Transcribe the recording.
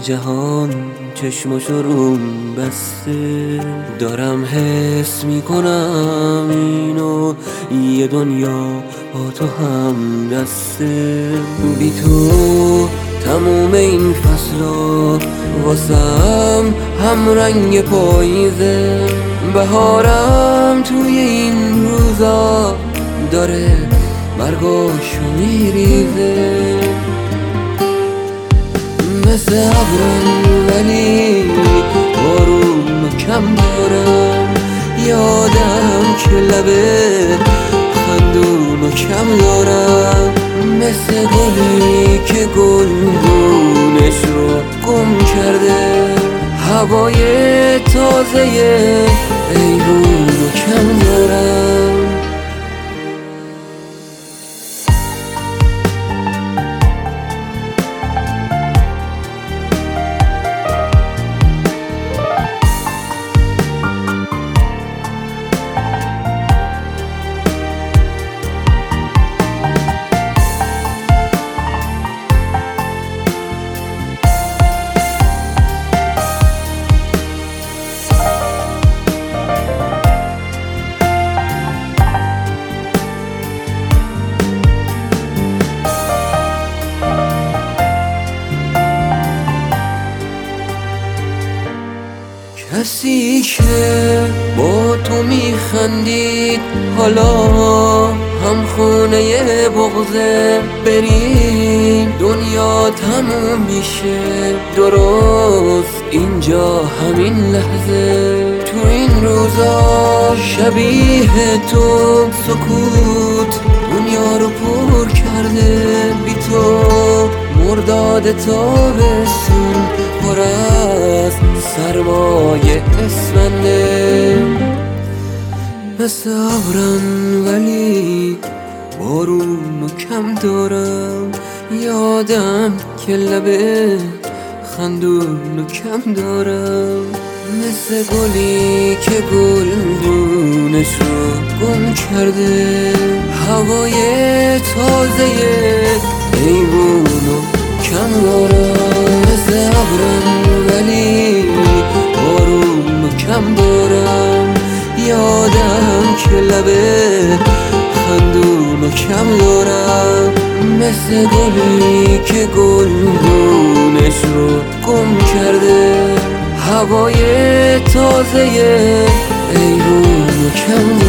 جهان چشماشو روم بسته، دارم حس میکنم اینو یه دنیا با تو هم دسته. بی تو تموم این فصلا واسم هم رنگ پاییزه، بهارم توی این روزا داره برگاشو میریزه. مثل ابرم ولی بارون کم دارم، یادم که لبه خندون کم دارم. مثل گلی که گلدونش رو گم کرده، هوای تازه ایرون کم دارم. کسی که با تو میخندید حالا هم خونه بغضه، بریم دنیا تموم میشه درست اینجا همین لحظه. تو این روزا شبیه تو سکوت دنیا رو پر کرده، بی تو مرداد تابستون پر از سرمایه اسفنده. مثل ابرم ولی بارون کم دارم، یادم که لبه خندون کم دارم. مثل گلی که گلدونش رو گم کرده، هوای تازه ایوونو کم دارم. مثل ابرم ولی بارون کم دارم، یادم که لبه خندون کم دارم. مثل گلی که گلدونش رو گم کرده، هوای تازه ایرون کم دارم.